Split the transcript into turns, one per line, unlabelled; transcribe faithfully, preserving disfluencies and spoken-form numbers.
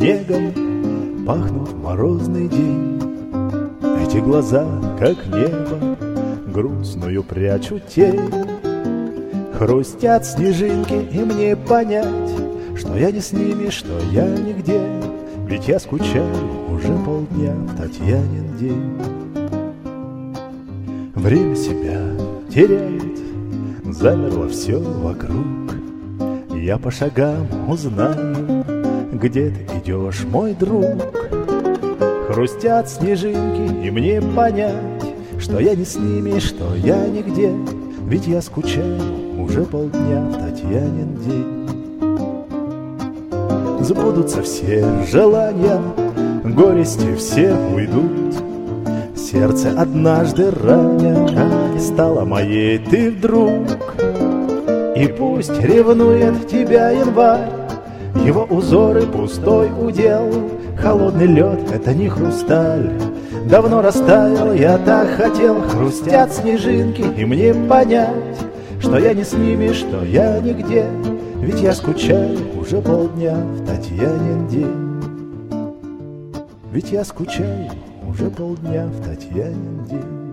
снегом пахнут в морозный день. Эти глаза, как небо, грустную прячут тень. Хрустят снежинки, и мне понять, что я не с ними, что я нигде. Ведь я скучаю уже полдня в Татьянин день. Время себя теряет, замерло все вокруг. Я по шагам узнаю, где ты идешь, мой друг. Хрустят снежинки, и мне понять, что я не с ними, что я нигде. Ведь я скучаю уже полдня в Татьянин день. Сбудутся все желания, горести все уйдут. Сердце однажды раня стало моей ты вдруг. И пусть ревнует тебя январь, его узоры пустой удел. Холодный лед — это не хрусталь, давно растаял, я так хотел. Хрустят снежинки, и мне понять, что я не с ними, что я нигде. Ведь я скучаю уже полдня в Татьянин день. Ведь я скучаю уже полдня в Татьянин день.